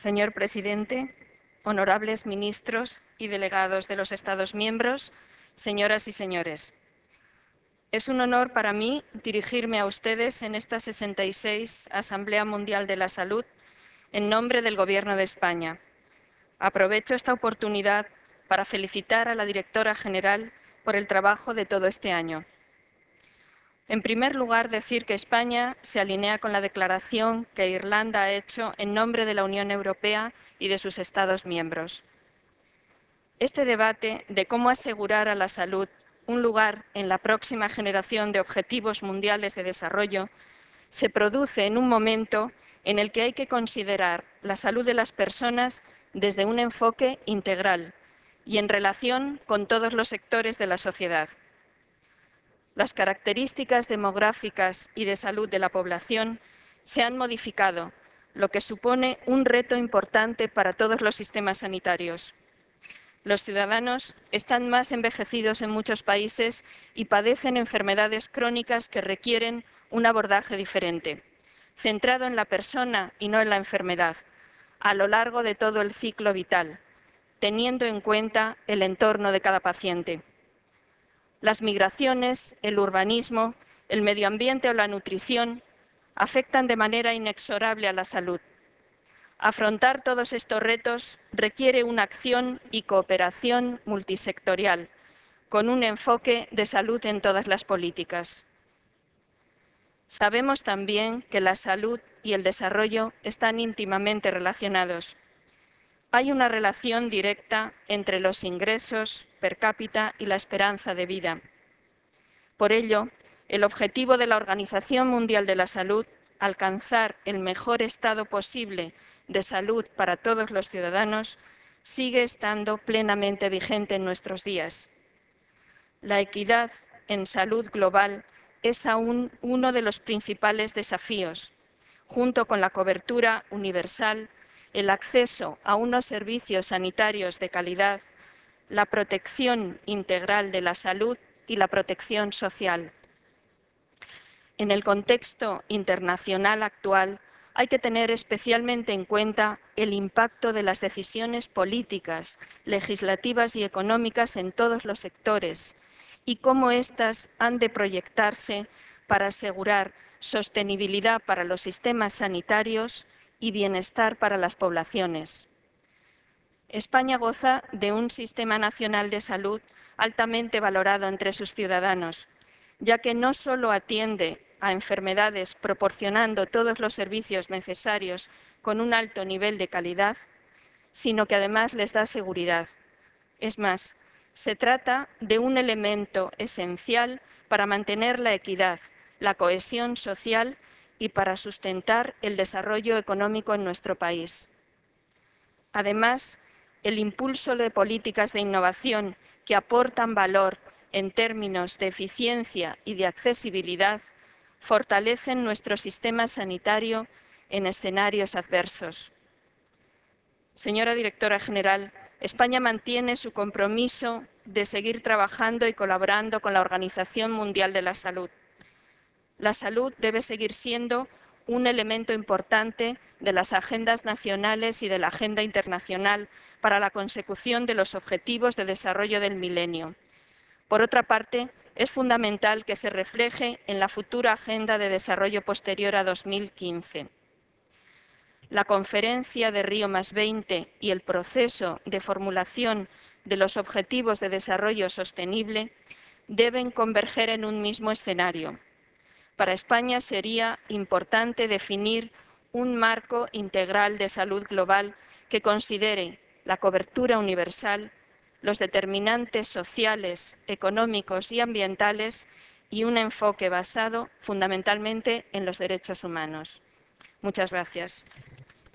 Señor presidente, honorables ministros y delegados de los Estados miembros, señoras y señores. Es un honor para mí dirigirme a ustedes en esta 66 Asamblea Mundial de la Salud en nombre del Gobierno de España. Aprovecho esta oportunidad para felicitar a la directora general por el trabajo de todo este año. En primer lugar, decir que España se alinea con la declaración que Irlanda ha hecho en nombre de la Unión Europea y de sus Estados miembros. Este debate de cómo asegurar a la salud un lugar en la próxima generación de Objetivos Mundiales de Desarrollo se produce en un momento en el que hay que considerar la salud de las personas desde un enfoque integral y en relación con todos los sectores de la sociedad. Las características demográficas y de salud de la población se han modificado, lo que supone un reto importante para todos los sistemas sanitarios. Los ciudadanos están más envejecidos en muchos países y padecen enfermedades crónicas que requieren un abordaje diferente, centrado en la persona y no en la enfermedad, a lo largo de todo el ciclo vital, teniendo en cuenta el entorno de cada paciente. Las migraciones, el urbanismo, el medio ambiente o la nutrición afectan de manera inexorable a la salud. Afrontar todos estos retos requiere una acción y cooperación multisectorial, con un enfoque de salud en todas las políticas. Sabemos también que la salud y el desarrollo están íntimamente relacionados. Hay una relación directa entre los ingresos per cápita y la esperanza de vida. Por ello, el objetivo de la Organización Mundial de la Salud, alcanzar el mejor estado posible de salud para todos los ciudadanos, sigue estando plenamente vigente en nuestros días. La equidad en salud global es aún uno de los principales desafíos, junto con la cobertura universal, el acceso a unos servicios sanitarios de calidad, la protección integral de la salud y la protección social. En el contexto internacional actual, hay que tener especialmente en cuenta el impacto de las decisiones políticas, legislativas y económicas en todos los sectores y cómo éstas han de proyectarse para asegurar sostenibilidad para los sistemas sanitarios y bienestar para las poblaciones. España goza de un sistema nacional de salud altamente valorado entre sus ciudadanos, ya que no solo atiende a enfermedades proporcionando todos los servicios necesarios con un alto nivel de calidad, sino que además les da seguridad. Es más, se trata de un elemento esencial para mantener la equidad, la cohesión social y para sustentar el desarrollo económico en nuestro país. Además, el impulso de políticas de innovación que aportan valor en términos de eficiencia y de accesibilidad fortalecen nuestro sistema sanitario en escenarios adversos. Señora directora general, España mantiene su compromiso de seguir trabajando y colaborando con la Organización Mundial de la Salud. La salud debe seguir siendo un elemento importante de las agendas nacionales y de la agenda internacional para la consecución de los objetivos de desarrollo del milenio. Por otra parte, es fundamental que se refleje en la futura agenda de desarrollo posterior a 2015. La conferencia de Río+20 y el proceso de formulación de los objetivos de desarrollo sostenible deben converger en un mismo escenario. Para España sería importante definir un marco integral de salud global que considere la cobertura universal, los determinantes sociales, económicos y ambientales y un enfoque basado fundamentalmente en los derechos humanos. Muchas gracias.